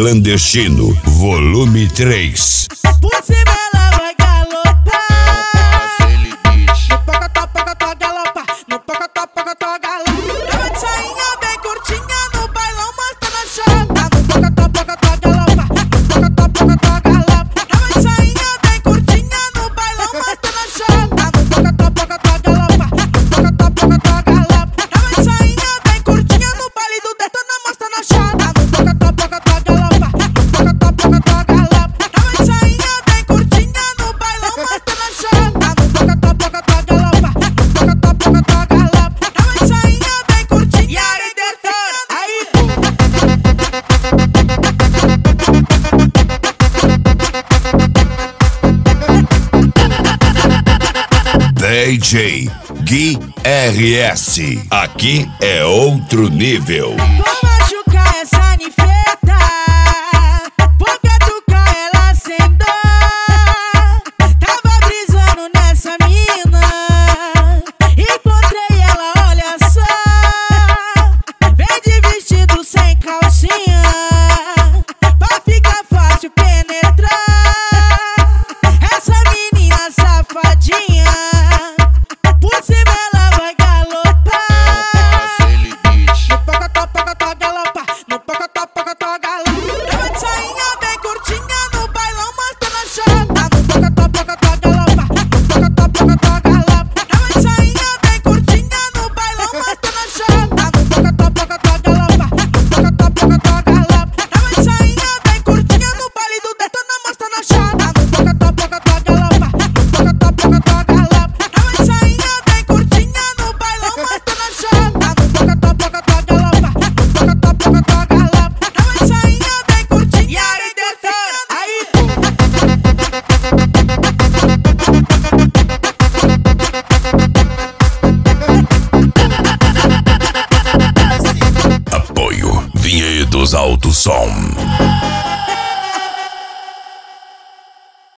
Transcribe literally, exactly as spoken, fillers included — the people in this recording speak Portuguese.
Clandestino, volume três. Por cima ela vai galopar. No pocotó, pocotó, galopa. No pocotó, pocotó, galopa. Tava de sainha bem curtinha no bailão, mostrando a chota. No pocotó, pocotó, galopa. No pocotó, pocotó, galopa. Tava de sainha bem curtinha no bailão, mostrando a chota. No pocotó, pocotó, galopa. No pocotó, pocotó, galopa. Tava de sainha bem curtinha no baile do Detona, mostrando a chota. No pocotó, pocotó, galopa. No pocotó, pocotó, galopa. Tava de sainha bem curtinha no bailão, mostrando a chota. No pocotó, pocotó, galopa. No pocotó, pocotó, galopa. Tava de sainha bem curtinha. E aí, Detona? Aí, D J Gui R S. Aqui é outro nível. vou machucar essa nifeta, vou catucar ela sem dó. Tava brisando nessa mina, encontrei ela, olha só. Vem de vestido sem calcinha, pra ficar fácil penetrar. Essa menina safadinha, por cima ela vai galopar. No pocotó, pocotó, galopa. No pocotó, pocotó, galopa. Tava de sainha bem curtinha no bailão, mostrando a chota. No pocotó, pocotó, galopa. No pocotó, pocotó, galopa. Tava de sainha bem curtinha no bailão, mostrando a chota. No pocotó, pocotó, galopa. No pocotó, pocotó, galopa. Tava de sainha bem curtinha no baile do Detona, mostrando a chota. No pocotó, pocotó, galopa. No pocotó, pocotó, galopa. Tava de sainha bem curtinha no bailão, mostrando a chota. No pocotó, pocotó, galopa. No pocotó, pocotó, galopa. Tava de sainha bem curtinha. E aí, Detona? Aí, Apoio Vinhedos Alto Som.